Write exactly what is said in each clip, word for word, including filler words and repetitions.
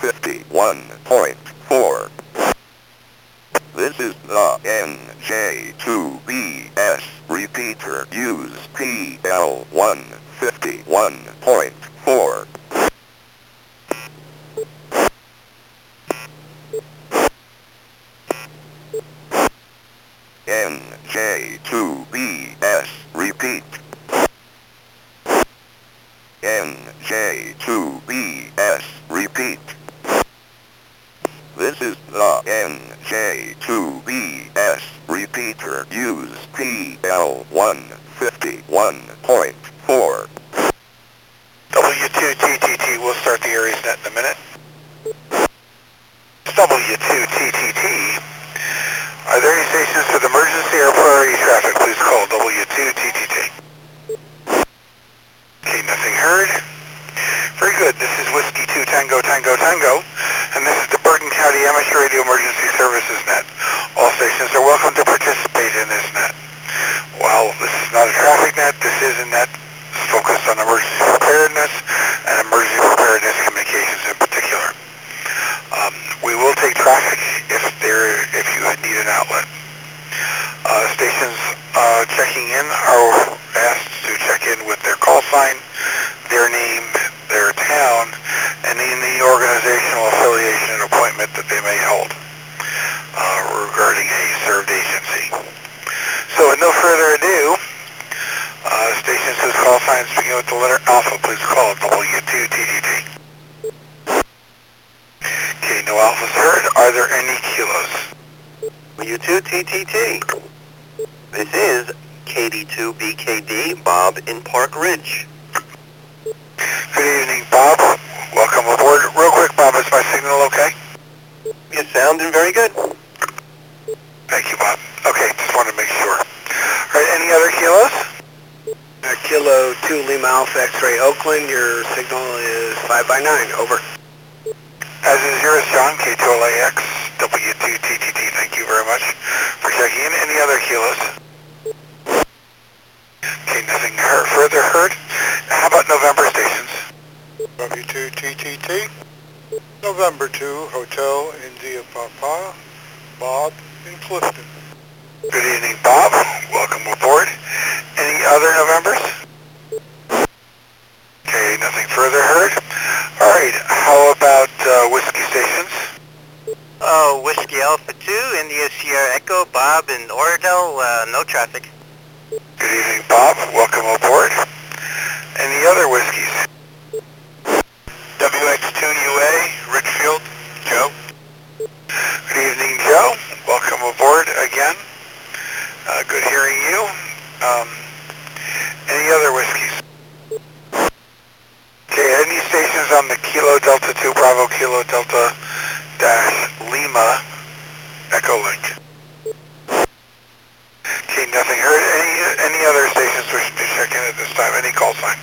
fifty-one point four. This is the N J two B S repeater. Use P L one fifty-one point four. N J two B S repeat. N J two B S repeat. This is the N J two B S repeater. Use P L one fifty-one point four. W two T T T, we'll start the Aries net in a minute. W two T T T, are there any stations with emergency or priority traffic? Please call W two T T T. Okay, nothing heard. Very good. This is Whiskey two Tango Tango Tango, and this is the Bergen County Amateur Radio Emergency Services net. All stations are welcome to participate in this net. While this is not a traffic net, this is a net focused on emergency preparedness and emergency preparedness communications in particular. Um, we will take traffic if there if you need an outlet. Uh, stations uh, checking in are asked to check in with their call sign, their name, their town, and in the organizational affiliation and appointment that they may hold uh, regarding a served agency. So with no further ado, uh, stations whose call signs begin with the letter Alpha, please call W two T T T. Okay, no Alphas heard. Are there any kilos? W two T T T. This is K D two B K D, Bob in Park Ridge. Good evening, Bob. Welcome aboard. Real quick, Bob, is my signal okay? You're sounding very good. Thank you, Bob. Okay, just wanted to make sure. All right, any other kilos? Uh, Kilo two Lima Alpha X-Ray Oakland, your signal is five by nine, over. As is yours, John, K two L A X, W two T T T. Thank you very much for checking in. Any other kilos? Okay, nothing heard, further heard. How about November stations? W two T T T, November two, Hotel India Papa, Bob in Clifton. Good evening, Bob. Welcome aboard. Any other Novembers? Okay, nothing further heard. All right, how about uh, whiskey stations? Oh, Whiskey Alpha two, India Sierra Echo, Bob in Oradell, uh, no traffic. Good evening, Bob. Welcome aboard. Any other whiskeys? W X two U A, Richfield, Joe. Good evening, Joe. Welcome aboard again. Uh, good hearing you. Um, any other whiskeys? Okay, any stations on the Kilo Delta two Bravo Kilo Delta dash Lima Echo Link? Okay, nothing heard. Any any other stations wishing to check in at this time? Any call sign?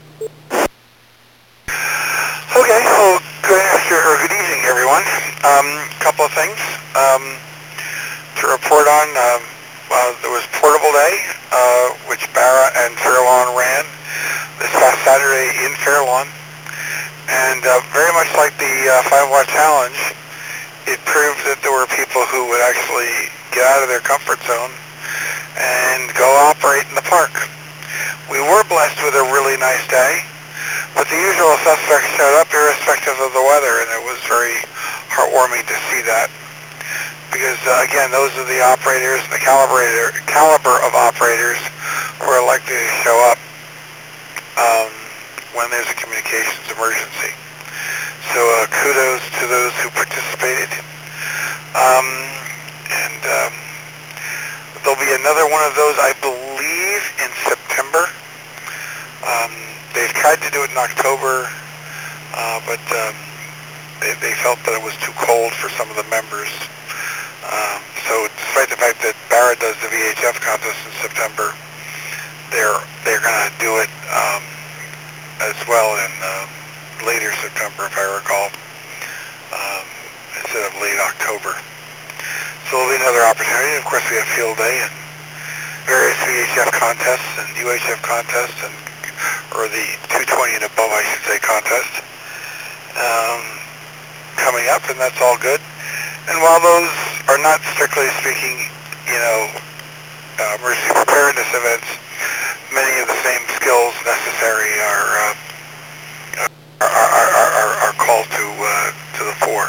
Okay, well, good afternoon, or good evening, everyone. Um, couple of things um, to report on. Um, well, there was Portable Day, uh, which Barra and Fairlawn ran this past Saturday in Fairlawn, and uh, very much like the uh, five watt challenge, it proved that there were people who would actually get out of their comfort zone and go operate in the park. We were blessed with a really nice day, but the usual suspects showed up irrespective of the weather, and it was very heartwarming to see that. Because, uh, again, those are the operators, the calibrator, caliber of operators who are likely to show up um, when there's a communications emergency. So uh, kudos to those who participated. Um, and um, there'll be another one of those, I believe, in September. Um, they've tried to do it in October, uh, but um, they, they felt that it was too cold for some of the members. Um, so despite the fact that Barra does the V H F contest in September, they're they're going to do it um, as well in uh, later September, if I recall, um, instead of late October. So there'll be another opportunity. Of course, we have field day and various V H F contests and U H F contests, and or the two twenty and above, I should say, contest. Um, coming up, and that's all good. And while those are not strictly speaking, you know, uh, emergency preparedness events, many of the same skills necessary are uh, are, are, are, are, are called to uh, to the fore.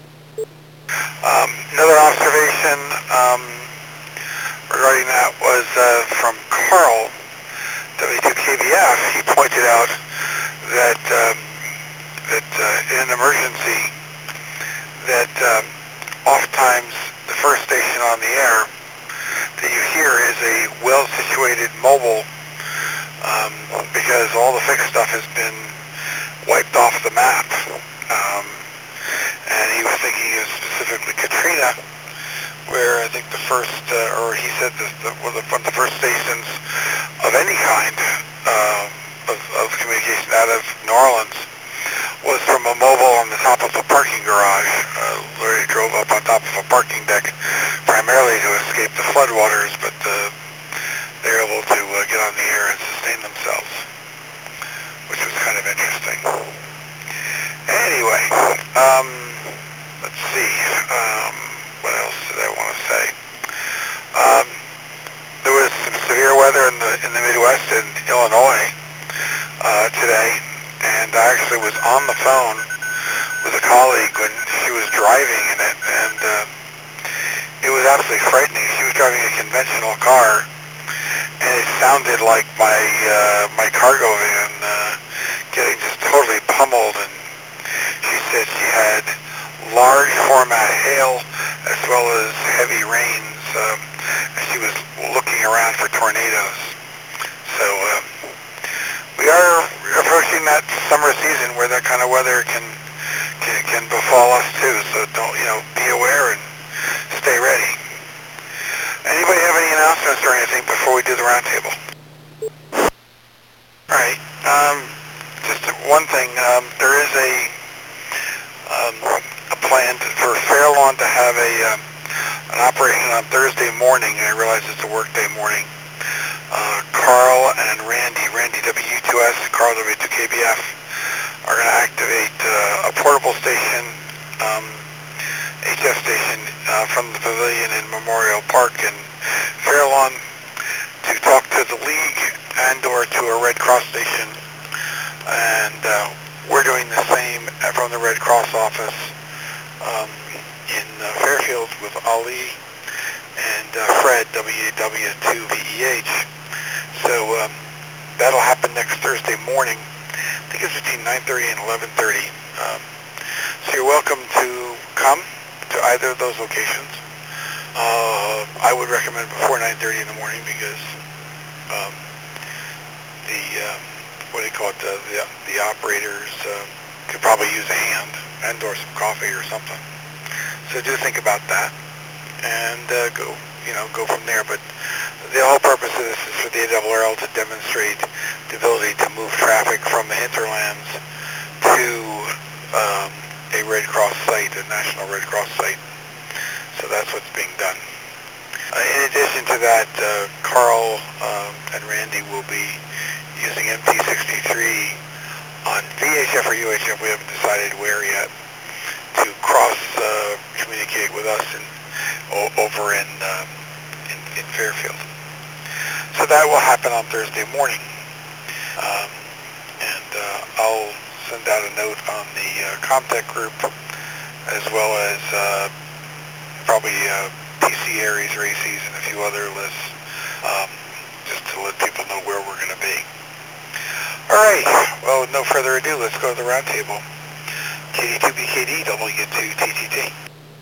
Um, another observation um, regarding that was uh, from Carl, W two K B F. He pointed out that um, that uh, in an emergency, that um, oftentimes the first station on the air that you hear is a well-situated mobile, um, because all the fixed stuff has been wiped off the map. Um, and he was thinking of specifically Katrina, where I think the first, uh, or he said that the, one of the first stations of any kind uh, of, of communication out of New Orleans was from a mobile on the top of a parking garage. Uh, literally drove up on top of a parking deck, primarily to escape the floodwaters, but uh, they were able to uh, get on the air and sustain themselves, which was kind of interesting. Anyway, um, let's see, um, what else did I want to say? Um, there was some severe weather in the in the Midwest in Illinois uh, today, and I actually was on the phone with a colleague when she was driving in it, and uh, it was absolutely frightening. She was driving a conventional car, and it sounded like my uh, my cargo van uh, getting just totally pummeled. And she said she had large format hail as well as heavy rains, um, and she was looking around for tornadoes. So um, we are approaching that summer season where that kind of weather can can, can befall us too. So don't, you know, be aware and stay ready. Anybody have any announcements or anything before we do the roundtable? All right. Um, just one thing. Um, there is a um, a plan to, for Fairlawn to have a um, an operation on Thursday morning. I realize it's a workday morning. Uh, Carl and Randy, Randy W two S, Carl W two K B F, are going to activate uh, a portable station, um, H F station, uh, from the pavilion in Memorial Park in Fairlawn to talk to the League and or to a Red Cross station. And uh, we're doing the same from the Red Cross office um, in uh, Fairfield with Ali and uh, Fred, W W two V E H. So um, that'll happen next Thursday morning. I think it's between nine thirty and eleven thirty. Um, so you're welcome to come to either of those locations. Uh, I would recommend before nine thirty in the morning because um, the, uh, what do you call it, the, the, the operators uh, could probably use a hand and or some coffee or something. So do think about that and uh, go, you know, go from there. But the whole purpose of this is for the A R R L to demonstrate the ability to move traffic from the hinterlands to um, a Red Cross site, a National Red Cross site. So that's what's being done. Uh, in addition to that, uh, Carl um, and Randy will be using M T sixty-three on V H F or U H F, we haven't decided where yet, to cross uh, communicate with us in, o over in, um, in, in Fairfield. So that will happen on Thursday morning. Um, and uh, I'll send out a note on the uh, Comtech group as well as uh, probably uh, P C Aries, Races, and a few other lists, um, just to let people know where we're going to be. All right. Well, with no further ado, let's go to the roundtable. K D two B K D, W two T T T.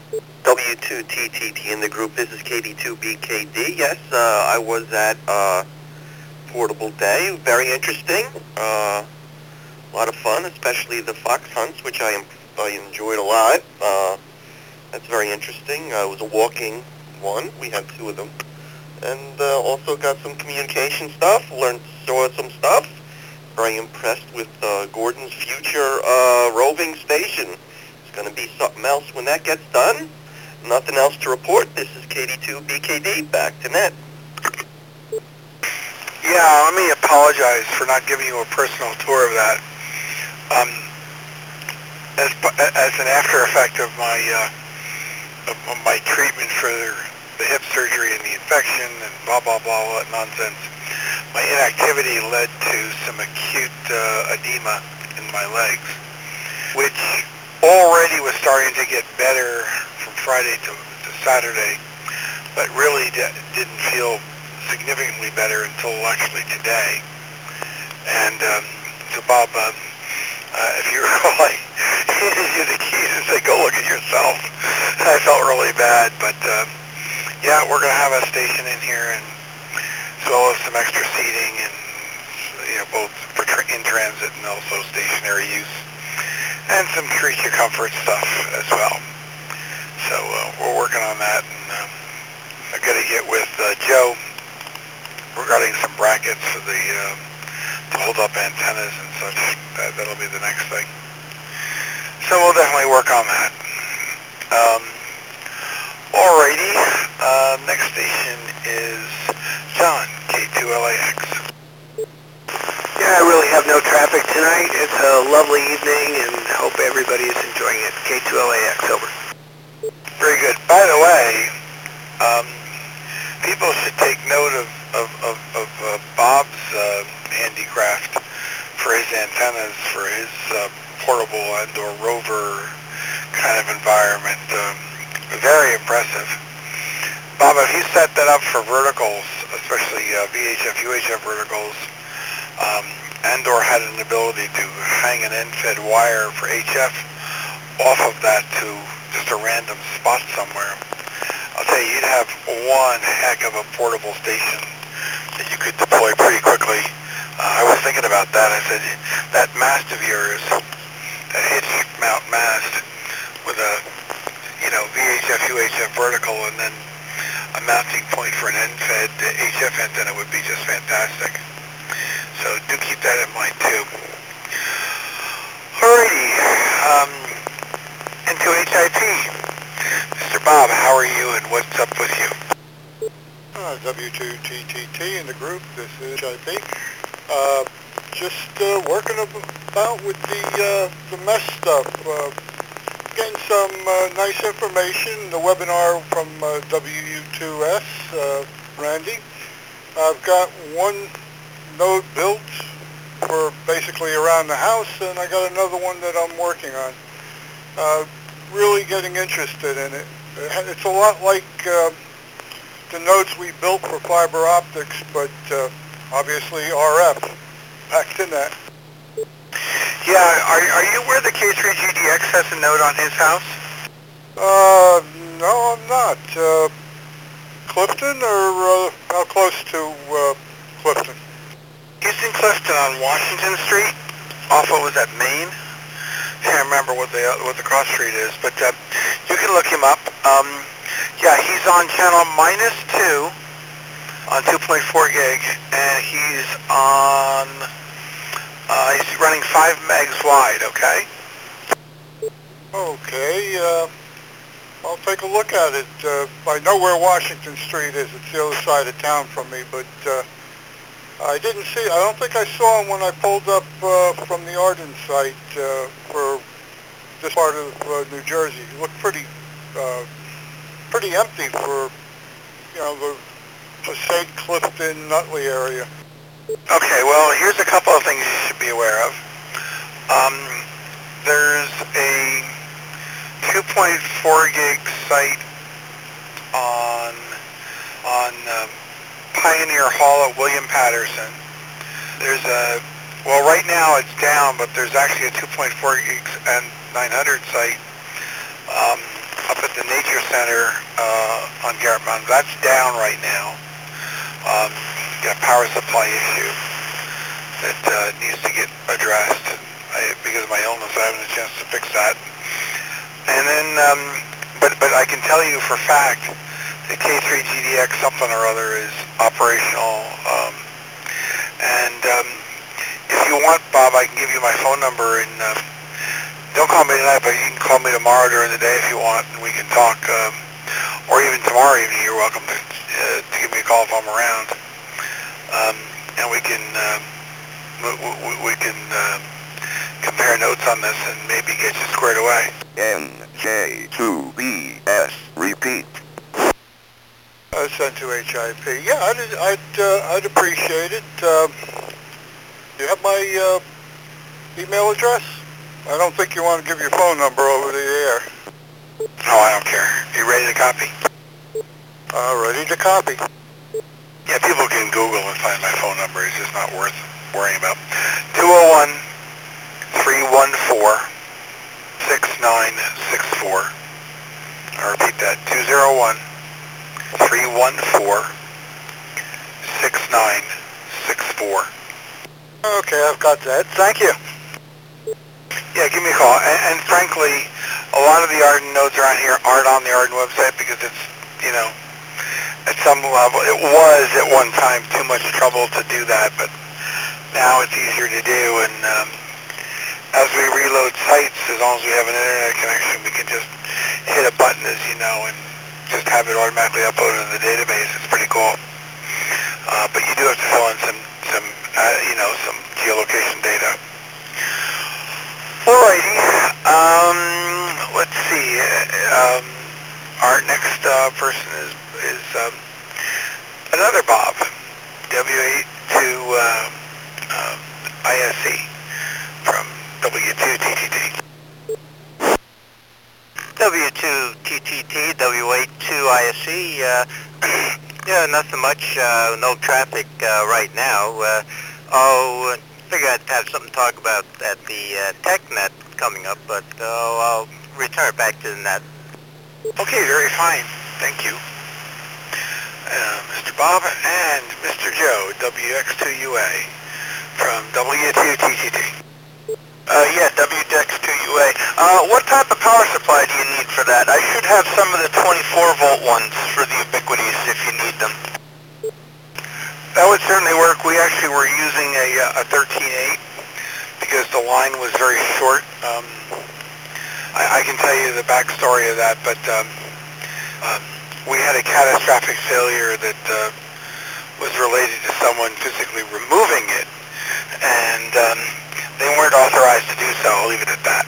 W two T T T in the group. This is K D two B K D. Yes, uh, I was at uh, Portable Day. Very interesting. Uh, a lot of fun, especially the fox hunts, which I, I enjoyed a lot. Uh, that's very interesting. Uh, it was a walking one. We had two of them. And uh, also got some communication stuff. Learned, saw some stuff. Very impressed with uh, Gordon's future uh, roving station. It's going to be something else when that gets done. Nothing else to report. This is K D two B K D. Back to net. Yeah, let me apologize for not giving you a personal tour of that. Um, as as an after effect of my uh, of my treatment for the hip surgery and the infection and blah blah blah all that nonsense, my inactivity led to some acute uh, edema in my legs, which already was starting to get better from Friday to, to Saturday, but really d- didn't feel significantly better until actually today. And um, so Bob, um, uh, if you recall, I handed you the keys and said, go look at yourself. I felt really bad, but um, yeah, we're going to have a station in here, and as well as some extra seating, and you know, both for tra- in transit and also stationary use, and some creature comfort stuff as well. So uh, we're working on that, and um, I've got to get with uh, Joe regarding some brackets for the uh, to hold up antennas and such. That, that'll be the next thing. So we'll definitely work on that. Um, alrighty, uh, next station is John, K two L A X. Yeah, I really have no traffic tonight. It's a lovely evening, and hope everybody is enjoying it. K two L A X, over. Very good. By the way, um, people should take note of, of, of, of uh, Bob's uh, handicraft for his antennas, for his uh, portable and or rover kind of environment. Um, very impressive. Bob, if you set that up for verticals, especially uh, V H F, U H F verticals, um, and or had an ability to hang an end-fed wire for H F off of that to just a random spot somewhere, I'll tell you, you'd have one heck of a portable station that you could deploy pretty quickly. Uh, I was thinking about that. I said, that mast of yours, that hitch mount mast with a, you know, V H F, U H F vertical, and then a mounting point for an end-fed H F antenna would be just fantastic. So do keep that in mind too. Alrighty, um, into H I P. Mister Bob, how are you and what's up with you? Uh, W two T T T in the group, this is H I P. Uh, just uh, working about with the, uh, the mesh stuff. Uh, getting some uh, nice information, the webinar from uh, W U two S, uh, Randy. I've got one node built for basically around the house, and I got another one that I'm working on. Uh, really getting interested in it. It's a lot like uh, the nodes we built for fiber optics, but uh, obviously R F packed in that. Yeah, are, are you aware that K three G D X has a node on his house? Uh, no, I'm not. Uh, Clifton, or uh, how close to uh, Clifton? He's in Clifton on Washington Street, off what was that, Main? Can't remember what the what the cross street is, but uh, you can look him up. Um, yeah, he's on channel minus two on two point four gig, and he's on. Uh, he's running five megs wide. Okay. Okay. Uh, I'll take a look at it. Uh, I know where Washington Street is. It's the other side of town from me, but uh, I didn't see. I don't think I saw him when I pulled up uh, from the Arden site uh, for this part of uh, New Jersey. It looked pretty, uh, pretty empty for, you know, the Passaic, Clifton, Nutley area. Okay. Well, here's a couple of things you should be aware of. Um, there's a two point four gig site on on um, Pioneer Hall at William Patterson. There's a, well, right now it's down, but there's actually a two point four gigs and nine hundred site um, up at the Nature Center uh, on Garrett Mountain. That's down right now. Um, got a power supply issue that uh, needs to get addressed. I, because of my illness, I haven't had a chance to fix that. And then, um, but but I can tell you for a fact that K three G D X something or other is operational. Um, and um, if you want, Bob, I can give you my phone number, and um, don't call me tonight, but you can call me tomorrow during the day if you want, and we can talk. Um, or even tomorrow evening, you're welcome to, uh, to give me a call if I'm around. Um, and we can um, we, we, we can uh, compare notes on this and maybe get you squared away. N J two B S, repeat. Uh, sent to H I P. Yeah, I'd, I'd, uh, I'd appreciate it. Um, you have my uh, email address? I don't think you want to give your phone number over the air. Oh, I don't care. You ready to copy? Uh, ready to copy. Yeah, people can Google and find my phone number. It's just not worth worrying about. two oh one, three one four, six nine six four. I'll repeat that. two oh one, three one four, six nine six four. Okay, I've got that. Thank you. Yeah, give me a call. And, and frankly, a lot of the Arden nodes around here aren't on the Arden website because it's, you know, at some level, it was at one time too much trouble to do that, but now it's easier to do. And um, as we reload sites, as long as we have an internet connection, we can just hit a button, as you know, and just have it automatically uploaded in the database. It's pretty cool. Uh, but you do have to fill in some, some uh, you know, some geolocation data. Alrighty. Um, let's see. Um, our next uh, person is is um, another Bob, W eight two uh, uh, I S E from W two T T T. W two T T T, W eight two I S E. Uh, yeah, nothing much. Uh, no traffic uh, right now. Uh, oh, I figured I'd have something to talk about at the uh, TechNet coming up, but uh, I'll return it back to the net. Okay, very fine. Thank you. Uh, Mister Bob and Mister Joe, W X two U A from W two T T T. Uh, yeah, W X two U A. Uh, what type of power supply do you need for that? I should have some of the twenty-four volt ones for the Ubiquitys if you need them. That would certainly work. We actually were using a, a thirteen eight because the line was very short. Um, I, I can tell you the backstory of that, but um, um, we had a catastrophic failure that uh, was related to someone physically removing it, and um, they weren't authorized to do so. I'll leave it at that.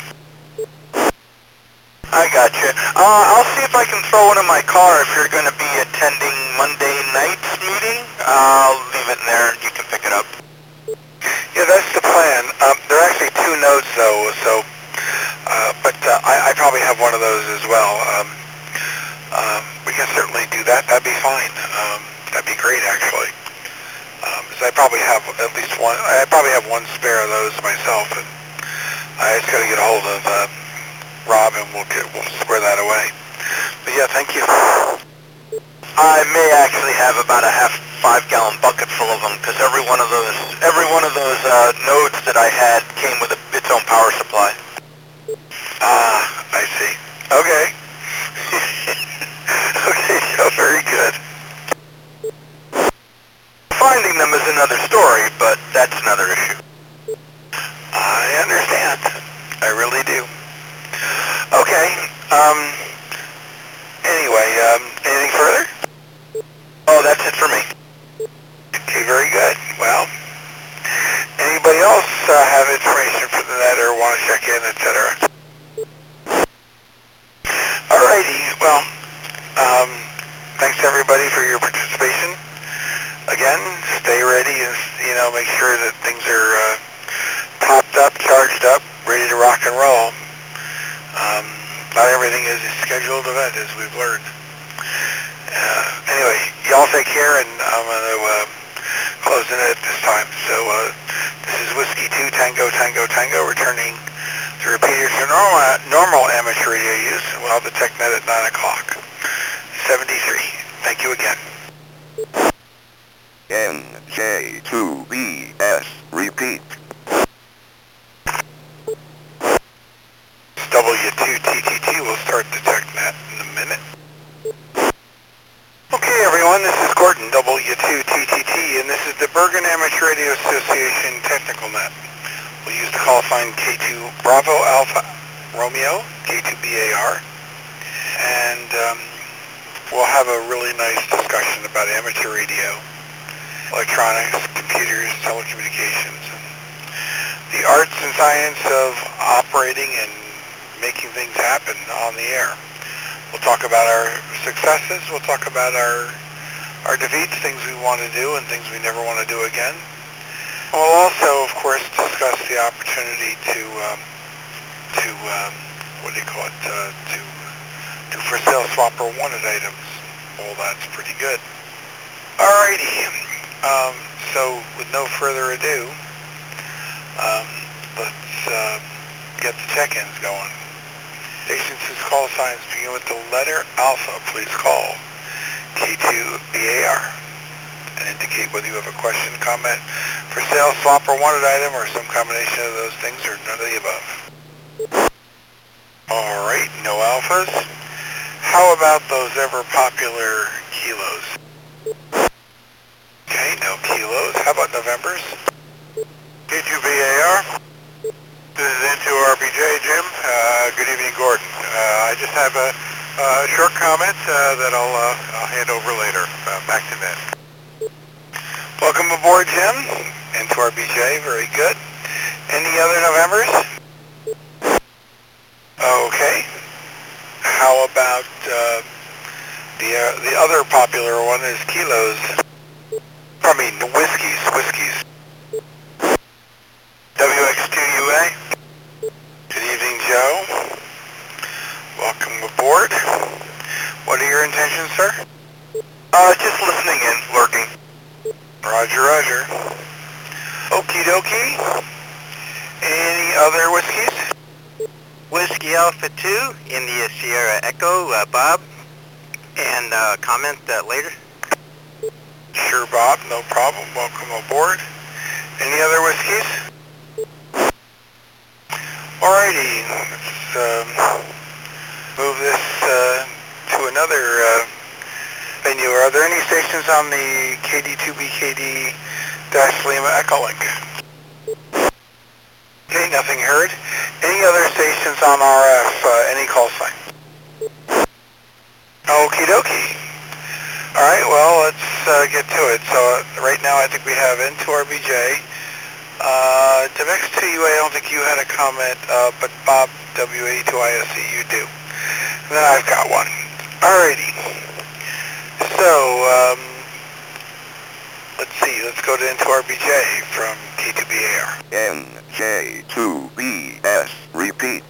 I gotcha. Uh, I'll see if I can throw one in my car if you're going to be attending Monday night's meeting. I'll leave it in there and you can pick it up. Yeah, that's the plan. Um, there are actually two nodes, though, so, uh, but uh, I, I probably have one of those as well. Um, um, we can certainly do that. That'd be fine. Um, that'd be great, actually. Um, 'cause I probably have at least one. I probably have one spare of those myself, and I just got to get a hold of uh, Rob, and we'll get, we'll square that away. But yeah, thank you. I may actually have about a half five gallon bucket full of them because every one of those every one of those uh, nodes that I had came with a, its own power supply. Ah, I see. Okay. Okay, so very good. Finding them is another story, but that's another issue. I understand. I really do. Okay. Um. Anyway, um, anything further? Oh, that's it for me. Okay, very good. Well, anybody else uh, have information for the net or want to check in, et cetera? Alrighty. Well, um, thanks everybody for your participation. Again, stay ready and, you know, make sure that things are uh, topped up, charged up, ready to rock and roll. Um, not everything is a scheduled event, as we've learned. Uh, anyway, y'all take care, and I'm going to uh, close in at this time. So uh, this is Whiskey two Tango Tango Tango, returning to repeaters for normal, normal amateur radio use. We'll have the TechNet at nine o'clock. seventy-three. Thank you again. N J two B S, repeat. W two T T T will start the TechNet in a minute. Okay everyone, this is Gordon, W two T T T, and this is the Bergen Amateur Radio Association Technical Net. We'll use the call sign K two Bravo Alpha Romeo, K two B A R, and um, we'll have a really nice discussion about amateur radio, electronics, computers, telecommunications, and the arts and science of operating and making things happen on the air. We'll talk about our successes. We'll talk about our our defeats, things we want to do and things we never want to do again. And we'll also, of course, discuss the opportunity to um, to um, what do you call it? Uh, to to for sale, swap, or wanted items. Well, that's pretty good. Alrighty. Um, so, with no further ado, um, let's uh, get the check-ins going. Stations whose call signs begin with the letter alpha, please call K two B A R and indicate whether you have a question, comment, for sale, swap, or wanted item, or some combination of those things, or none of the above. Alright, no alphas. How about those ever popular kilos? Okay, no kilos. How about Novembers? K two B A R. This is N two R B J, Jim. Uh, good evening, Gordon. Uh, I just have a uh, short comment uh, that I'll, uh, I'll hand over later. Uh, back to Ned. Welcome aboard, Jim. N two R B J, very good. Any other Novembers? Okay. How about uh, the uh, the other popular one is kilos? I mean, whiskeys, whiskeys. W X two U A. Good evening, Joe. Welcome aboard. What are your intentions, sir? Uh, just listening in, lurking. Roger, roger. Okie dokie. Any other whiskeys? Whiskey Alpha two, India Sierra Echo, uh, Bob, and uh, comment uh, later. Sure, Bob, no problem. Welcome aboard. Any other whiskeys? Alrighty, let's um, move this uh, to another uh, venue. Are there any stations on the K D two B K D Lima Echo Link? Okay, nothing heard. Any other stations on R F, uh, any call sign? Okie dokie. Alright, well, let's uh, get to it. So uh, right now I think we have N two R B J. Uh, W X two U A, I don't think you had a comment, uh, but Bob, W A two I S C, you do. And then I've got one. Alrighty. So, um, let's see, let's go to N two R B J from K two B A R. N J two B S, repeat.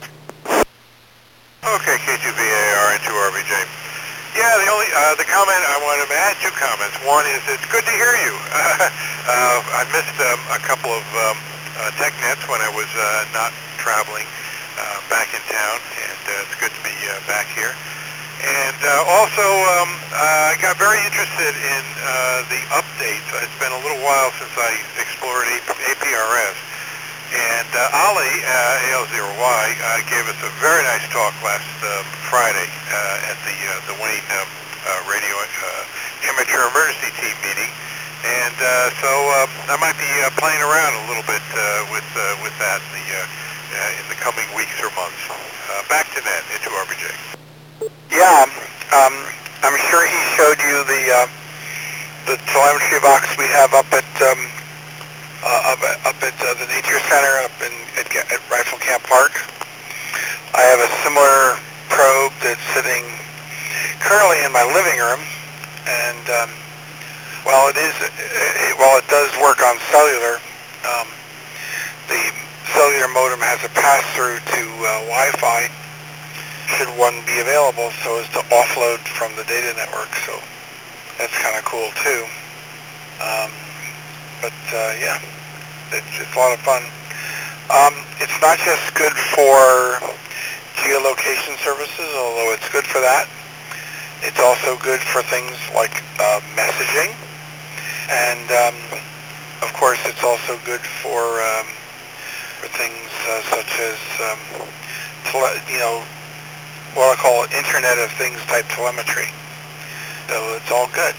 Okay, K two B A R and two R B J. Yeah, the only uh, the comment I wanted to add two comments. One is it's good to hear you. uh, I missed um, a couple of um, uh, tech nets when I was uh, not traveling uh, back in town, and uh, it's good to be uh, back here. And uh, also, um, uh, I got very interested in uh, the updates. It's been a little while since I explored A P R S. And uh, Ali, uh, A L zero Y, uh, gave us a very nice talk last uh, Friday uh, at the uh, the Wayne uh, uh, Radio uh, Amateur Emergency Team meeting. And uh, so uh, I might be uh, playing around a little bit uh, with uh, with that in the, uh, uh, in the coming weeks or months. Uh, back to Ned, N two R B J. Yeah, um, I'm sure he showed you the uh, the telemetry box we have up at um, uh, up, up at uh, the Nature Center up in at, at Rifle Camp Park. I have a similar probe that's sitting currently in my living room, and um, while it is it, while it does work on cellular, um, the cellular modem has a pass-through to uh, Wi-Fi. Should one be available, so as to offload from the data network. So that's kind of cool too. Um, but uh, yeah, it's, it's a lot of fun. Um, it's not just good for geolocation services, although it's good for that. It's also good for things like uh, messaging, and um, of course, it's also good for um, for things uh, such as um, tele you know. what I call Internet of Things type telemetry. So it's all good.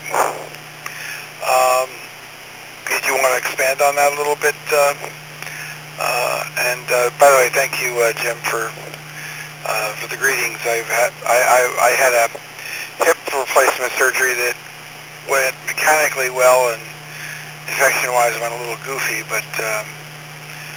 Um, did you want to expand on that a little bit? Uh, uh, and uh, by the way, thank you, uh, Jim, for uh, for the greetings. I've had I, I, I had a hip replacement surgery that went mechanically well, and infection-wise went a little goofy, but um,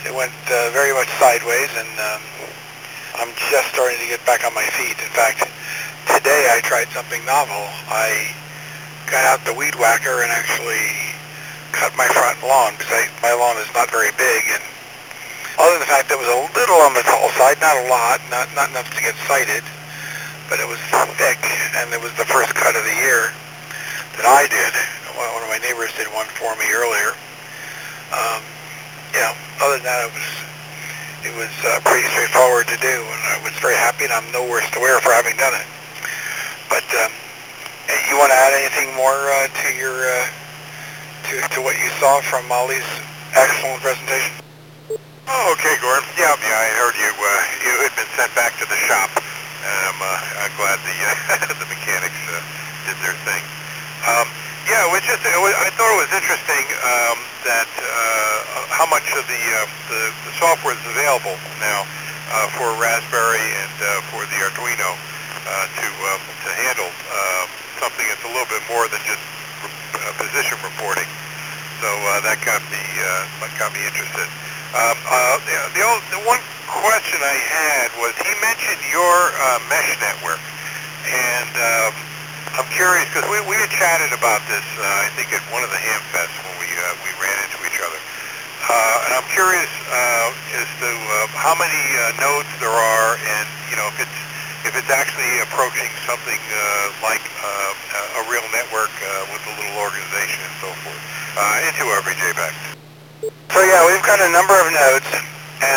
it went uh, very much sideways, and um, I'm just starting to get back on my feet. In fact, today I tried something novel. I got out the weed whacker and actually cut my front lawn, because I, my lawn is not very big, and other than the fact that it was a little on the tall side, not a lot, not, not enough to get sighted, but it was thick, and it was the first cut of the year that I did. One of my neighbors did one for me earlier. Um, you know, other than that, it was it was uh, pretty straightforward to do, and I was very happy, and I'm no worse to wear for having done it. But um, you want to add anything more uh, to your uh, to to what you saw from Molly's excellent presentation? Oh, okay, Gordon. Yeah, yeah, I heard you. Uh, you had been sent back to the shop, and I'm, uh, I'm glad the uh, the mechanics uh, did their thing. Um, yeah, it was just. It was, I thought it was interesting um, that uh, how much of the, uh, the the software is available now uh, for Raspberry and uh, for the Arduino uh, to uh, to handle uh, something that's a little bit more than just uh, position reporting. So uh, that got me uh, got me interested. Um, uh, the, the, old, the one question I had was, he mentioned your uh, mesh network, and um, I'm curious, because we, we had chatted about this, uh, I think at one of the Hamfests when we, uh, we ran into each other, uh, and I'm curious uh, as to uh, how many uh, nodes there are, and you know, if it's, if it's actually approaching something uh, like uh, a real network uh, with a little organization and so forth, uh, into every J BAC. So yeah, we've got a number of nodes, and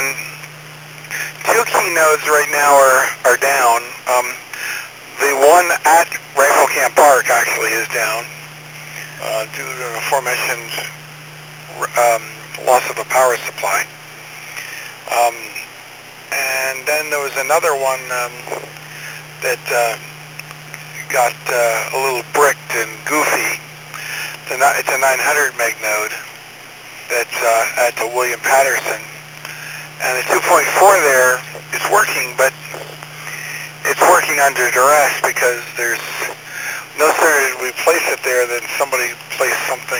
two key nodes right now are, are down. Um, the one at Rifle Camp Park actually is down uh, due to an aforementioned um, loss of a power supply. Um, and then there was another one um, that uh, got uh, a little bricked and goofy. It's a, it's a nine hundred meg node that's uh, at the William Patterson, and the two point four there is working, but it's working under duress because there's no sooner did we place it there than somebody placed something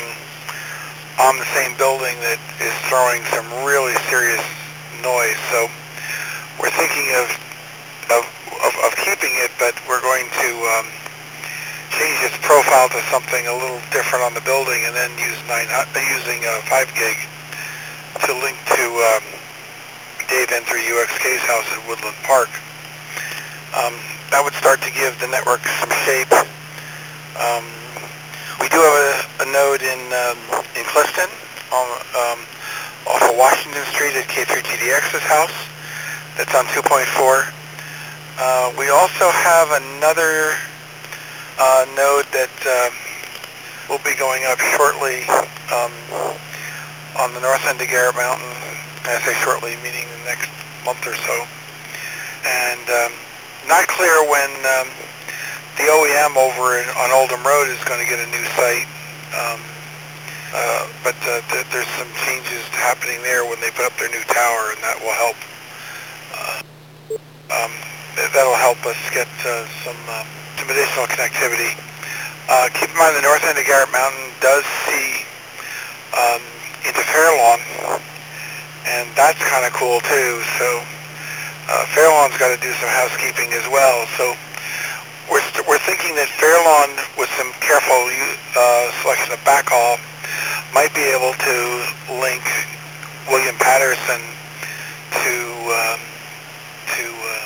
on the same building that is throwing some really serious noise. So we're thinking of of, of, of keeping it, but we're going to um, change its profile to something a little different on the building, and then use nine using uh, five gig to link to um, Dave N three U X K's house at Woodland Park. Um, that would start to give the network some shape. Um, we do have a, a node in um, in Clifton, on, um, off of Washington Street at K three G D X's house. That's on two point four. Uh, we also have another Uh, node that um, will be going up shortly um, on the north end of Garrett Mountain. And I say shortly, meaning the next month or so. And um, not clear when um, the O E M over in, on Oldham Road is going to get a new site. Um, uh, but uh, th there's some changes happening there when they put up their new tower, and that will help. Uh, um, that'll help us get uh, some. Uh, some additional connectivity. Uh, keep in mind the north end of Garrett Mountain does see um, into Fairlawn, and that's kind of cool too. So uh, Fairlawn's got to do some housekeeping as well. So we're, we're thinking that Fairlawn, with some careful uh, selection of backhaul, might be able to link William Patterson to um, to uh,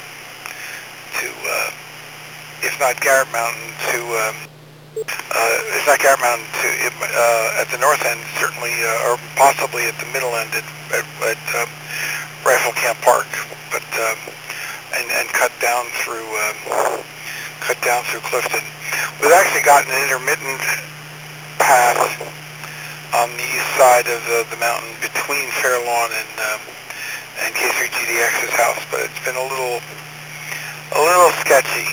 to uh, if not Garrett Mountain, to, um, uh, if not Garrett Mountain, to, uh, at the north end, certainly, uh, or possibly at the middle end at, at, at um, Rifle Camp Park, but, um, and, and cut down through, um, cut down through Clifton. We've actually got an intermittent path on the east side of the, the mountain between Fairlawn and, um, and K three G D X's house, but it's been a little, a little sketchy.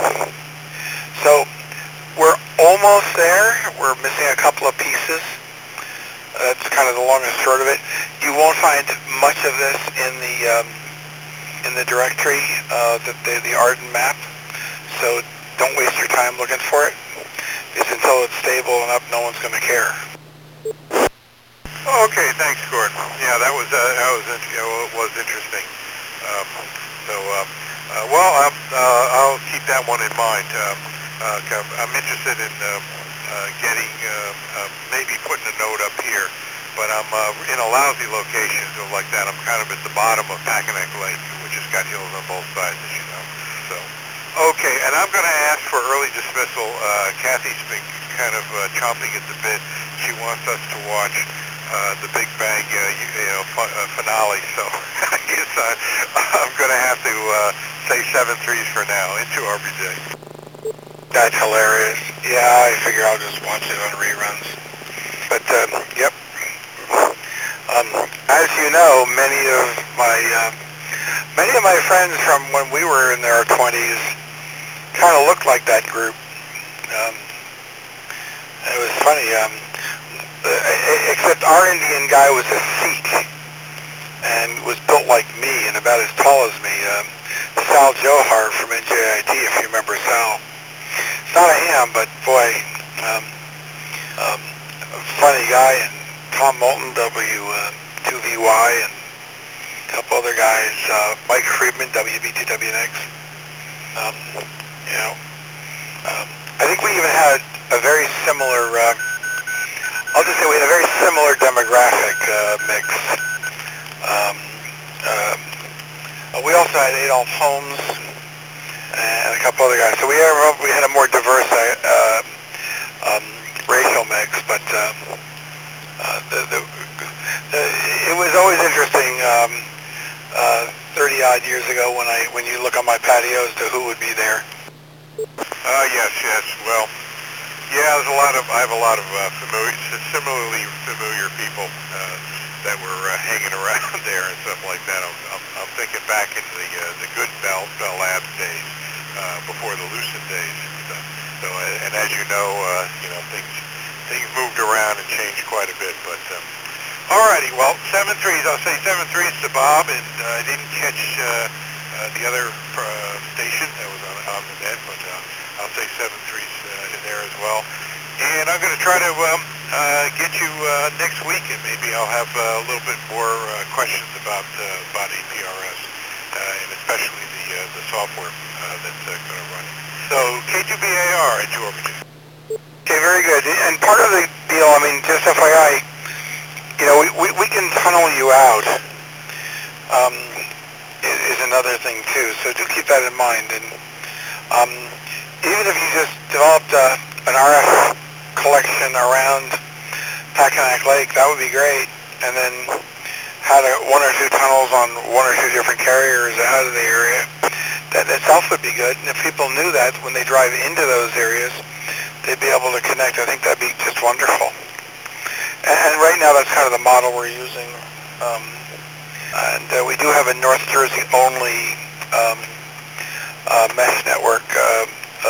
So we're almost there. We're missing a couple of pieces. That's kind of the long and short of it. You won't find much of this in the um, in the directory, uh, the, the the Arden map. So don't waste your time looking for it, because until it's stable and up, no one's going to care. Oh, okay, thanks, Gordon. Yeah, that was uh, that was in- you know, it was interesting. Um, so, uh, uh, well, um, uh, I'll keep that one in mind. Um, uh, 'cause I'm interested in uh, uh, getting uh, uh, maybe putting a note up here, but I'm uh, in a lousy location, so like that. I'm kind of at the bottom of Packanack Lake, which has got hills on both sides, as you know. So, okay, and I'm going to ask for early dismissal. Uh, Kathy's been kind of uh, chomping at the bit. She wants us to watch uh, the Big Bang, uh, you, you know, fu- uh, finale. So I guess I, I'm going to have to uh, say seven threes for now. Into R B J. That's hilarious. Yeah, I figure I'll just watch it on reruns. But, um, yep. Um, as you know, many of my uh, many of my friends from when we were in our twenties kind of looked like that group. Um, it was funny, um, uh, except our Indian guy was a Sikh and was built like me and about as tall as me. Um, Sal Johar from N J I T, if you remember Sal. It's not a ham, but boy, um, um, funny guy, and Tom Moulton, W two V Y, and a couple other guys, uh, Mike Friedman, W B T W N X. Um, you know, um, I think we even had a very similar, uh, I'll just say we had a very similar demographic uh, mix. Um, uh, we also had Adolph Holmes and a couple other guys. So we had, we had a more diverse uh, um, racial mix, but um, uh, the, the, the, it was always interesting um, uh, thirty odd years ago when I when you look on my patio as to who would be there. Uh, yes, yes. Well, yeah, there's a lot of, I have a lot of uh, familiar, similarly familiar people uh, that were uh, hanging around there and stuff like that. I'm, I'm, I'm thinking back in the uh, the good Bell, Bell Labs days, uh, before the Lucid days and stuff. So, uh, and as you know, uh, you know, things things moved around and changed quite a bit. But um, alrighty, well, seven threes. I'll say seven threes to Bob, and uh, I didn't catch uh, uh, the other uh, station that was on, on the net, but uh, I'll say seven threes uh, in there as well. And I'm going to try to um, uh, get you uh, next week, and maybe I'll have uh, a little bit more uh, questions about uh, about A P R S, uh, and especially the uh, the software uh, that's uh, going to run it. So K two B A R at two R B J. Okay, very good. And part of the deal, I mean, just F Y I, you know, we, we, we can tunnel you out, um, is, is another thing too. So do keep that in mind. And um, even if you just developed a, an R F collection around Packanack Lake, that would be great. And then had a, one or two tunnels on one or two different carriers out of the area. That itself would be good. And if people knew that when they drive into those areas, they'd be able to connect. I think that'd be just wonderful. And, and right now, that's kind of the model we're using. Um, and uh, we do have a North Jersey only um, uh, mesh network, uh,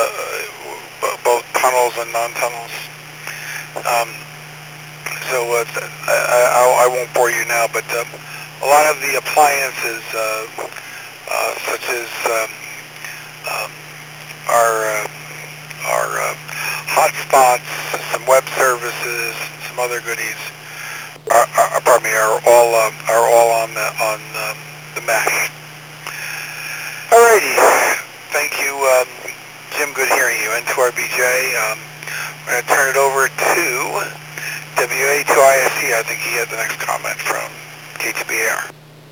uh, both tunnels and non-tunnels. Um, so uh, I, I, I won't bore you now, but um, a lot of the appliances, uh, uh, such as um, um, our uh, our uh, hotspots, some web services, some other goodies, are, are pardon me, are all um, are all on the on um, the mesh. Alrighty, thank you, um, Jim. Good hearing you. N two R B J. Um, we're going to turn it over to W A two I S C. I think he had the next comment from K two B A R.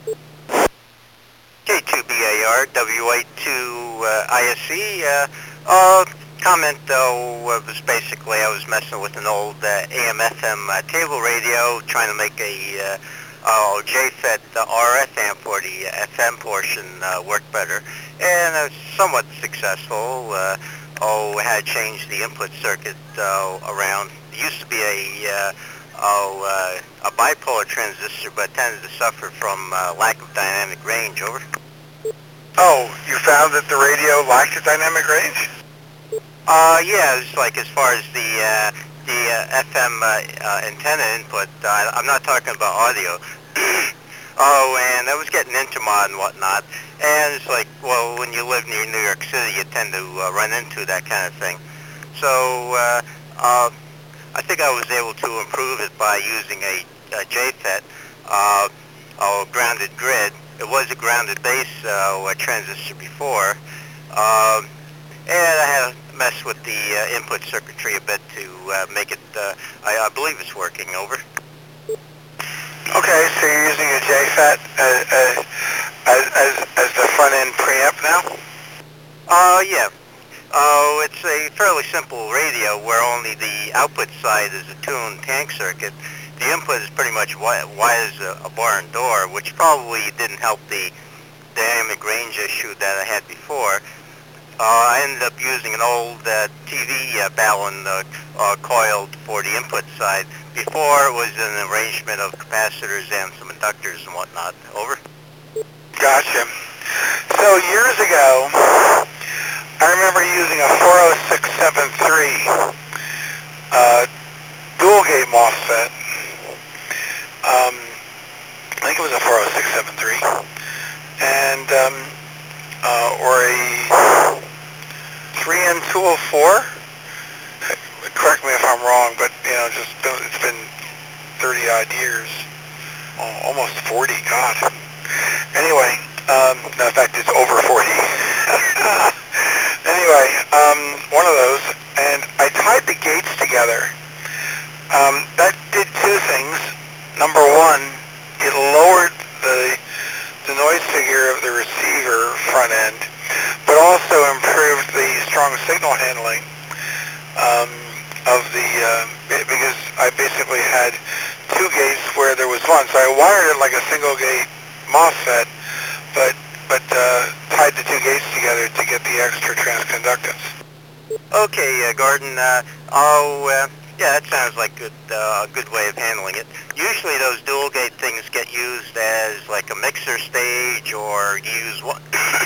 K two B A R, W A two I S C. Uh, uh, comment though uh, was basically I was messing with an old uh, A M F M uh, table radio, trying to make a uh, uh, J FET uh, R F amp for the F M portion uh, work better, and I was somewhat successful. Uh, oh, I had changed the input circuit uh, around. It used to be a uh, oh, uh, a bipolar transistor, but tended to suffer from uh, lack of dynamic range. Over. Oh, you found that the radio lacked a dynamic range? Uh, yeah, it's like as far as the uh, the uh, F M uh, uh, antenna input. Uh, I'm not talking about audio. Oh, and I was getting Intermod and whatnot, and it's like, well, when you live near New York City, you tend to uh, run into that kind of thing. So uh, uh, I think I was able to improve it by using a uh, J FET, uh, oh, grounded grid. It was a grounded base uh, transistor before, um, and I had to mess with the uh, input circuitry a bit to uh, make it, uh, I, I believe it's working, over. Okay, so you're using a J FET as, as, as, as the front-end preamp now? Uh, yeah. Oh, it's a fairly simple radio where only the output side is a tuned tank circuit. The input is pretty much wide, wide as a, a barn door, which probably didn't help the dynamic range issue that I had before. Uh, I ended up using an old uh, T V uh, balun uh, uh, coiled for the input side. Before, it was an arrangement of capacitors and some inductors and whatnot. Over. Gotcha. So years ago, I remember using a four oh six seventy-three uh, dual gate MOSFET. Um, I think it was a four oh six seventy-three, and um, uh, or a three N two oh four. Correct me if I'm wrong, but you know, just it's been thirty odd years, oh, almost forty. God. Anyway, um, no, in fact, it's over forty. Anyway, um, one of those, and I tied the gates together. Um, that did two things. Number one, it lowered the the noise figure of the receiver front end, but also improved the strong signal handling um, of the uh, because I basically had two gates where there was one, so I wired it like a single gate MOSFET, but but uh, tied the two gates together to get the extra transconductance. Okay, uh, Gordon. Uh, oh, uh, yeah, that sounds like good, uh, a good way of handling it. Usually, those dual gate things get used as like a mixer stage, or use one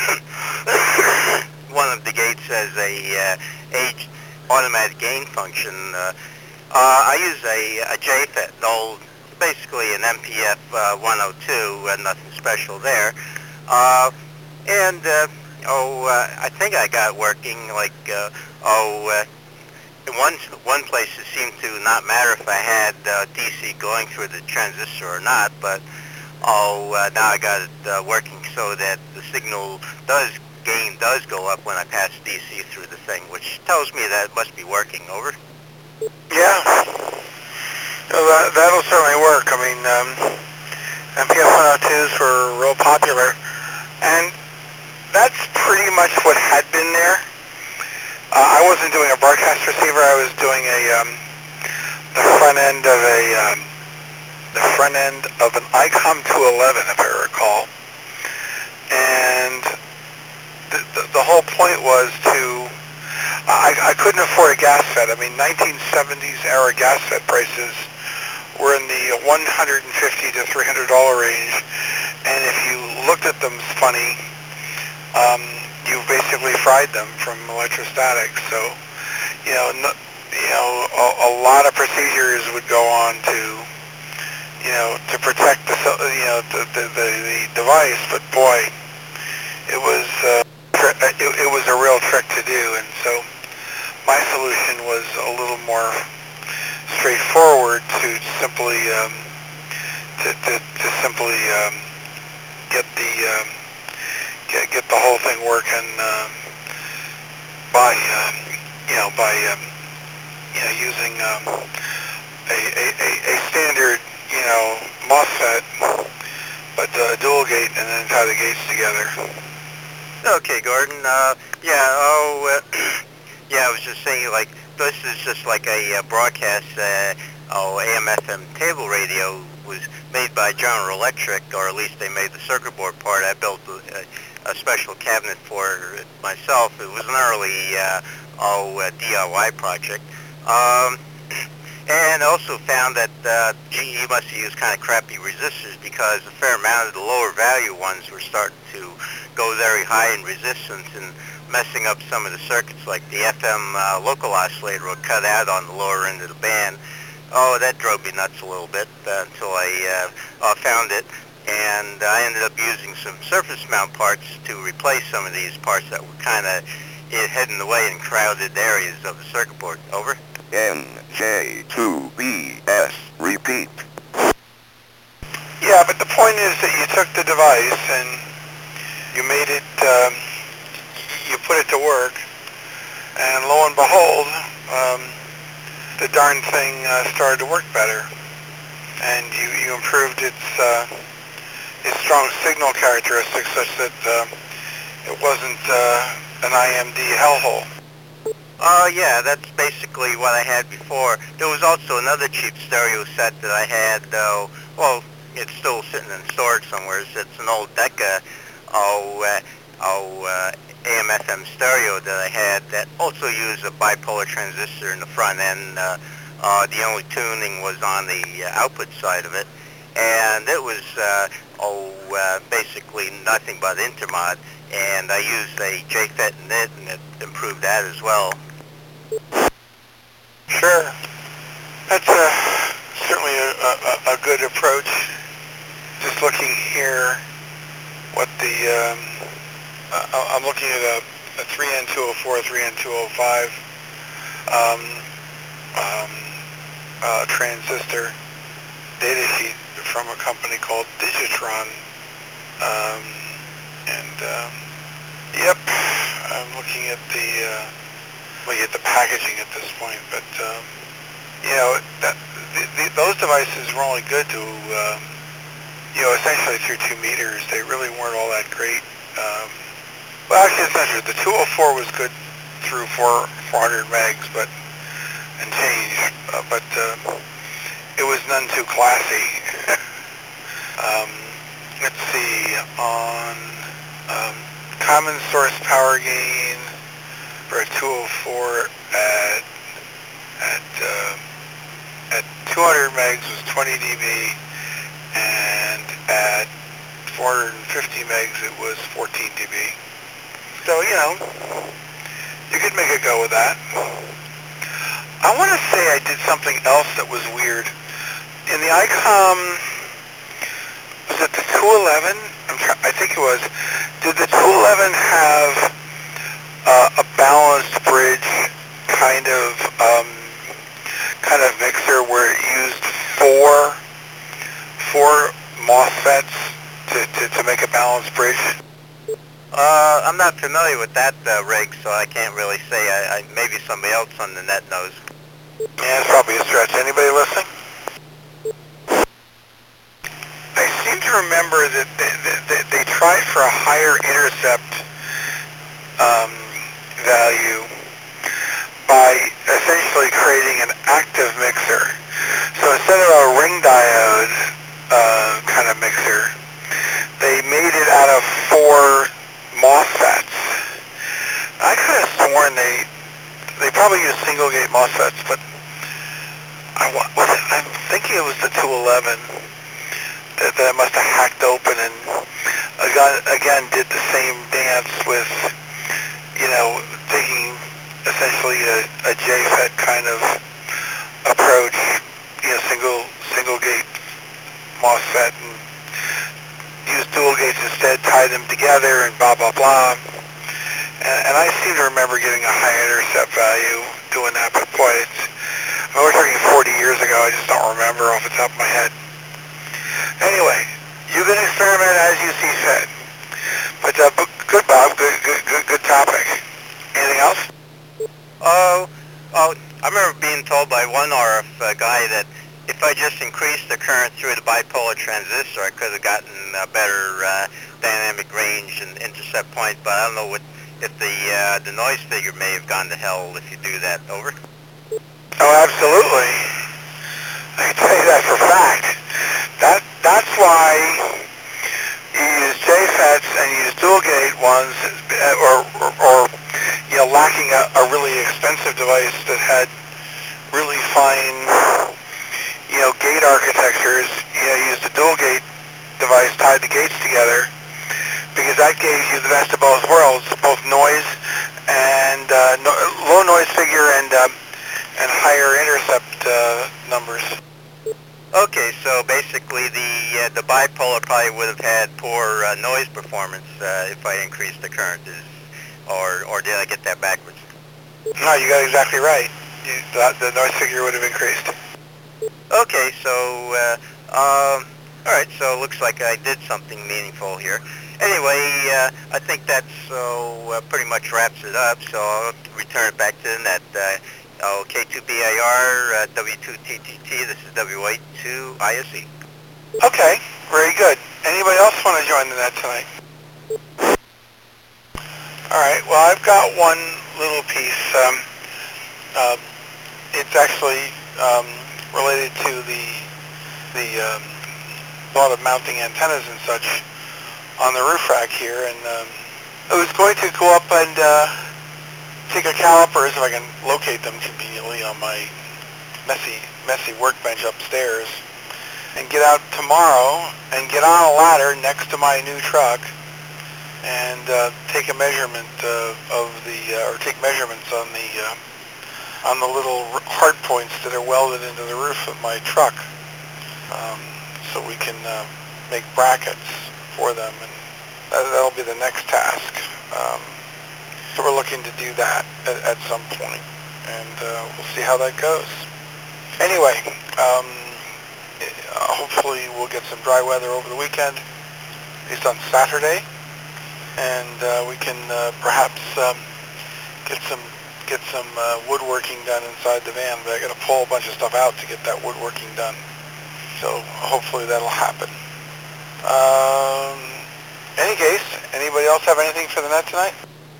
one of the gates as a uh, age automatic gain function. Uh, uh, I use a, a J FET, an old, basically an M P F uh, one oh two, and nothing special there. Uh, and, uh, oh, uh, I think I got it working, like, uh, oh, uh, in one, one place it seemed to not matter if I had uh, D C going through the transistor or not, but, oh, uh, now I got it uh, working so that the signal does, gain does go up when I pass D C through the thing, which tells me that it must be working, over. Yeah, well, that, that'll certainly work. I mean, um, M P F one oh twos were real popular, and that's pretty much what had been there. Uh, I wasn't doing a broadcast receiver. I was doing a um, the front end of a um, the front end of an I COM two eleven, if I recall, and the, the, the whole point was to I, I couldn't afford a gas FET. I mean, nineteen seventies era gas FET prices were in the one hundred fifty to three hundred dollar range, and if you looked at them funny, um, you basically fried them from electrostatic. So, you know, no, you know, a, a lot of procedures would go on to, you know, to protect the, you know, the the, the, the device. But boy, it was uh, it, it was a real trick to do, and so my solution was a little more straightforward to simply um, to, to, to simply um, get the um, get get the whole thing working um, by um, you know by um, you know using um, a, a, a a standard you know MOSFET, but uh, dual gate, and then tie the gates together. Okay, Gordon. Uh, yeah. Oh, uh, yeah. I was just saying, like, this is just like a uh, broadcast. Uh, oh, A M F M table radio was made by General Electric, or at least they made the circuit board part. I built a, a special cabinet for it myself. It was an early uh, oh uh, D I Y project. Um, and also found that uh, G E must have used kind of crappy resistors, because a fair amount of the lower value ones were starting to go very high in resistance and messing up some of the circuits, like the F M uh, local oscillator would cut out on the lower end of the band. Oh, that drove me nuts a little bit uh, until I uh, uh, found it, and I ended up using some surface mount parts to replace some of these parts that were kind of heading the way in crowded areas of the circuit board. Over. N J two B S, repeat. Yeah, but the point is that you took the device and you made it, um, you put it to work, and lo and behold, um, the darn thing uh, started to work better, and you, you improved its uh, its strong signal characteristics such that uh, it wasn't uh, an I M D hellhole. Oh, uh, yeah, that's basically what I had before. There was also another cheap stereo set that I had, though. Well, it's still sitting in storage somewhere. It's an old Decca oh, uh, oh, uh, A M F M stereo that I had that also used a bipolar transistor in the front end. Uh, uh, the only tuning was on the uh, output side of it. And it was, uh, oh, uh, basically nothing but intermod. And I used a J FET in it, and it improved that as well. Sure. That's a, certainly a, a, a good approach. Just looking here, what the, um, uh, I'm looking at a, a three N two oh four, three N two oh five um, um, uh, transistor data sheet from a company called Digitron. Um, and, um, yep, I'm looking at the, uh, looking at the packaging at this point, but, um, you know, that, the, the, those devices were only good to, um, you know, essentially through two meters. They really weren't all that great. Um, well, actually, it's not true. The two oh four was good through four, 400 megs, but, and change, uh, but, uh, it was none too classy. um, let's see, on, um, common source power gain for a two oh four at, at, uh, at two hundred megs was twenty D B, and at four hundred fifty megs it was fourteen D B. So, you know, you could make a go with that. I want to say I did something else that was weird. In the ICOM, was it the two eleven? I'm try I think it was. Did the two eleven have uh, a balanced bridge kind of um, kind of mixer where it used four four MOSFETs to, to, to make a balanced bridge? Uh, I'm not familiar with that uh, rig, so I can't really say. I, I, maybe somebody else on the net knows. Yeah, it's probably a stretch. Anybody listening? I seem to remember that they, they, they tried for a higher intercept um, value by essentially creating an active mixer. So instead of a ring diode uh, kind of mixer, they made it out of four MOSFETs. I could have sworn they they probably used single gate MOSFETs, but I was it, I'm thinking it was the two eleven that, that I must have hacked open and again, again did the same dance with, you know, taking essentially a, a J FET kind of approach, you know, single single gate MOSFET, and use dual gates instead, tie them together, and blah blah blah. And, and I seem to remember getting a high intercept value doing that, but boy, it's, I mean, we're talking forty years ago. I just don't remember off the top of my head. Anyway, you can experiment as you see fit. But uh, good, Bob. Good, good, good, good topic. Anything else? Oh, oh, I remember being told by one R F uh, guy that if I just increased the current through the bipolar transistor, I could have gotten a better uh, dynamic range and intercept point. But I don't know what if the uh, the noise figure may have gone to hell if you do that. Over. Oh, absolutely. I can tell you that for a fact. That that's why you use J FETs and you use dual gate ones, or or, or you know, lacking a, a really expensive device that had really fine, you know, gate architectures. You know, use the dual gate device, tied the gates together, because that gave you the best of both worlds, both noise and uh, no, low noise figure and uh, and higher intercept uh, numbers. Okay, so basically the uh, the bipolar probably would have had poor uh, noise performance uh, if I increased the current, is, or or did I get that backwards? No, you got exactly right. You, the, the noise figure would have increased. Okay, so uh, um, All right, so it looks like I did something meaningful here. Anyway, uh, I think that's so uh, pretty much wraps it up, so I'll return it back to the net. Uh, oh, K two B A R, uh, W two T T T, this is W A two I S E. Okay, very good. Anybody else want to join the net tonight? All right, well, I've got one little piece. Um, uh, it's actually um, related to the, the um, thought of mounting antennas and such on the roof rack here, and um, I was going to go up and uh, take a calipers, if I can locate them conveniently on my messy, messy workbench upstairs, and get out tomorrow and get on a ladder next to my new truck and uh, take a measurement uh, of the, uh, or take measurements on the, uh, on the little hard points that are welded into the roof of my truck, um, so we can uh, make brackets for them, and that, that'll be the next task. Um, so we're looking to do that at, at some point, and uh, we'll see how that goes. Anyway, um, uh, hopefully we'll get some dry weather over the weekend, at least on Saturday, and uh, we can uh, perhaps um, get some get some uh, woodworking done inside the van, but I got to pull a bunch of stuff out to get that woodworking done. So hopefully that'll happen. Um, any case, anybody else have anything for the net tonight?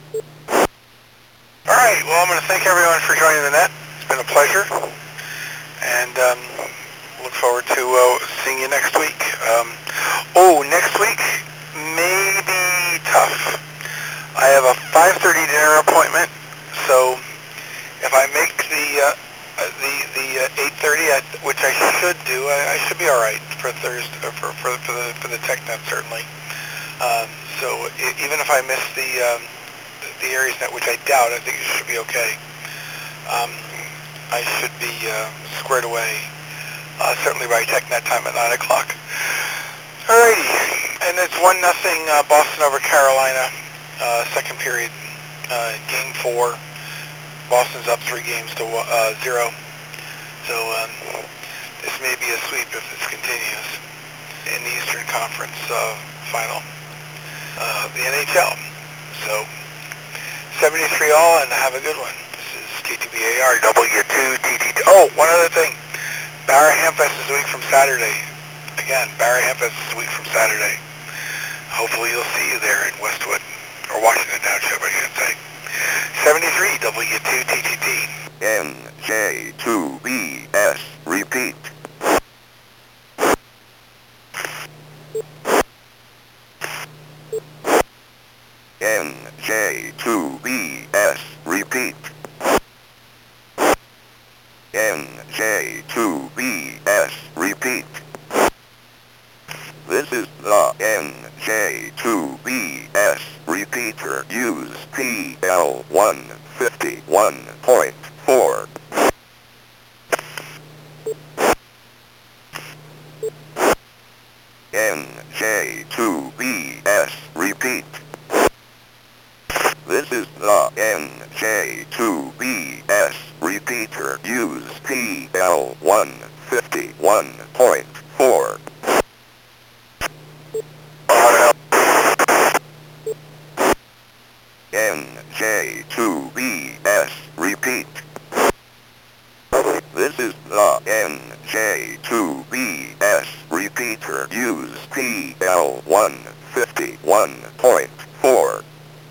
All right, well, I'm going to thank everyone for joining the net. It's been a pleasure, and um, look forward to uh, seeing you next week. Um, oh, next week may be tough. I have a five thirty dinner appointment, so if I make the uh, the the uh, eight thirty, which I should do, I, I should be all right for Thursday for for, for the for the TechNet certainly. Um, so I, even if I miss the um, the AriesNet, which I doubt, I think it should be okay. Um, I should be uh, squared away, uh, certainly by TechNet time at nine o'clock. Alrighty, and it's one nothing uh, Boston over Carolina, uh, second period, uh, game four. Boston's up three games to uh, zero, so um, this may be a sweep if this continues in the Eastern Conference uh, final, uh, the N H L. So seventy-three all, and have a good one. This is K two B A R W two T T T. Oh, one other thing. Barra Hamfest is a week from Saturday. Again, Barra Hamfest is a week from Saturday. Hopefully you'll see you there in Westwood, or Washington Township, I should say. seventy-three W two T T T. N J two B S, repeat. N J two B S, repeat. N J two B S, repeat. This is the N J two B S repeater. Use P L one fifty-one point four. N J two B S repeat. This is the N J two B S repeater. Use P L one fifty-one point four. N J two B S repeat. This is the N J two B S repeater. Use P L one fifty-one point four.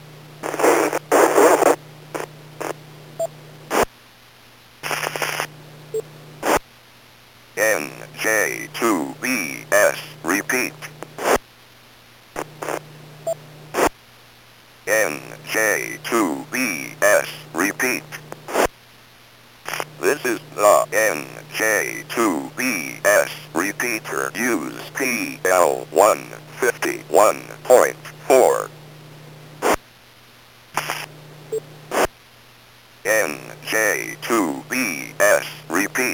N J two B S repeat. N J two B S repeat. This is the N J two B S repeater. Use P L one fifty-one point four. N J two B S repeat.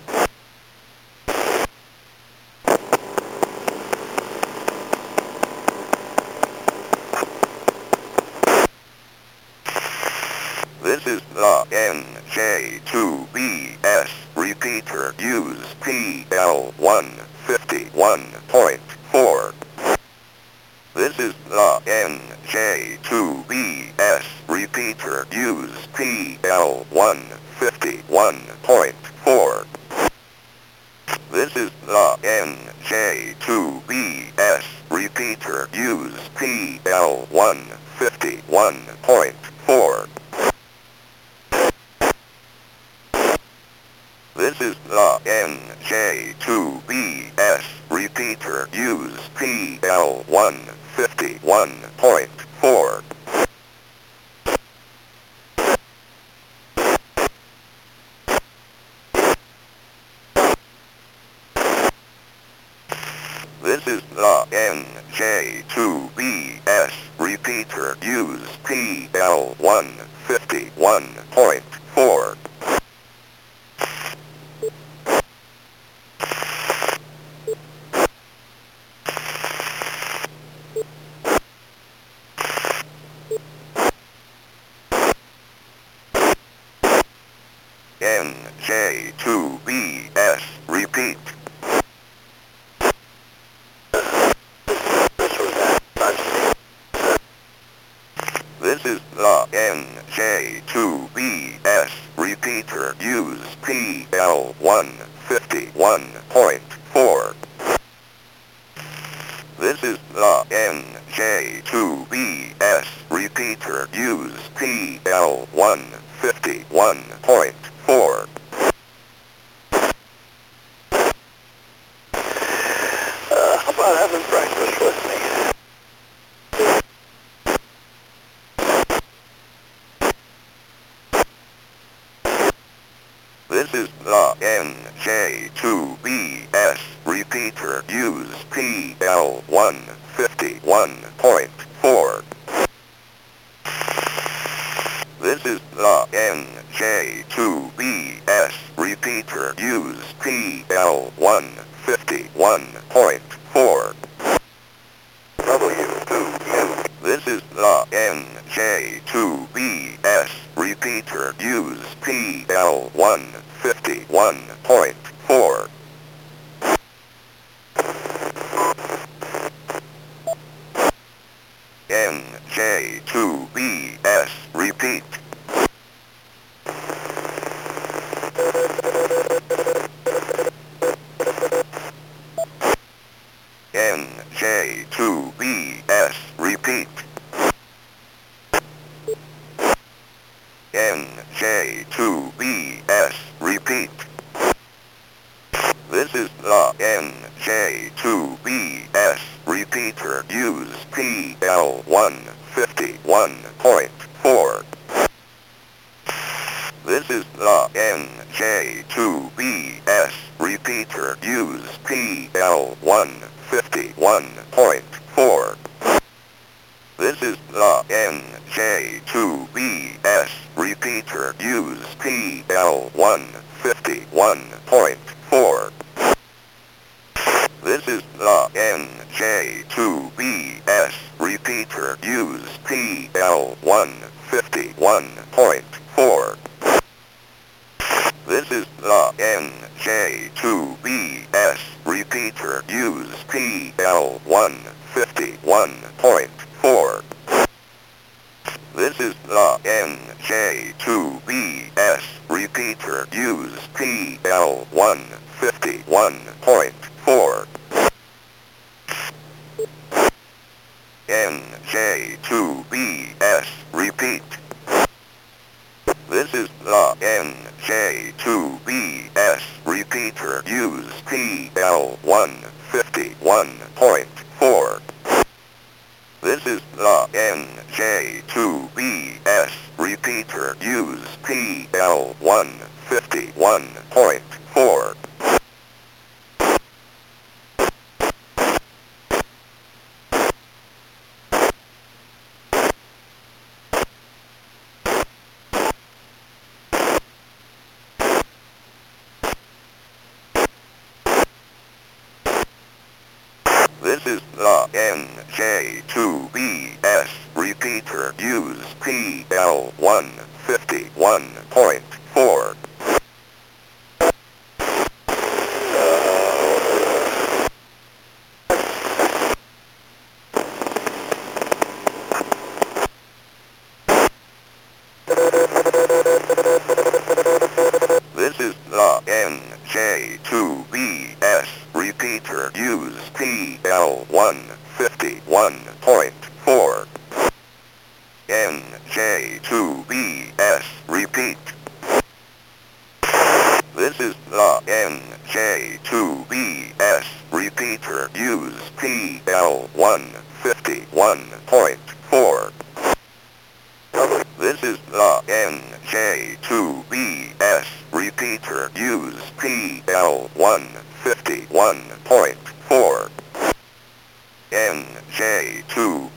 This is the N J two B S repeater. Use P L one fifty-one point four. This is the N J two B S repeater. Use P L one fifty-one point four. This is the N J two B S repeater. Use P L one fifty-one point four. This is the N J two B S repeater. Use P L one fifty-one point four. This is the N J two B S repeater. Use P L one fifty-one point four. N J two B S repeat. This is the N J two B S repeater. Use P L one fifty-one point four. This is the N J two B S repeater. Use P L one fifty-one point four. Uh, how about having breakfast with me? This is the N J two B S repeater. Use P L one fifty-one point four. This is the N J two B S repeater. Use P L one fifty-one point four. W two U. This is the N J two B S repeater. Use P L one fifty-one point four. N J two B S repeat. N J two B S repeat. N J two B S repeat. This is the N J two B S repeater. Use P L one fifty-one point four. This is the N J two B S repeater. Use P L one fifty-one point four. This is the N J two B S repeater. Use P L one fifty-one point four. This is the N J two B S repeater. Use P L one fifty-one point four. This is the N J two B S repeater. Use P L one fifty-one point four. This is the N J two B S repeater. Use P L one fifty-one point four. N J two B S repeat. This is the N J two B S repeater. Use P L one fifty-one point four. This is the N J two B S repeater. Use P L one fifty-one point four. This is the N J two B S repeater. Use P L one fifty-one point four. J two B S repeater. Use P L one fifty-one point four. N J two B S repeat. This is the N J two B S repeater. Use P L one fifty-one point four. This is the N J two B S repeater. Use P L one fifty-one point four. N J two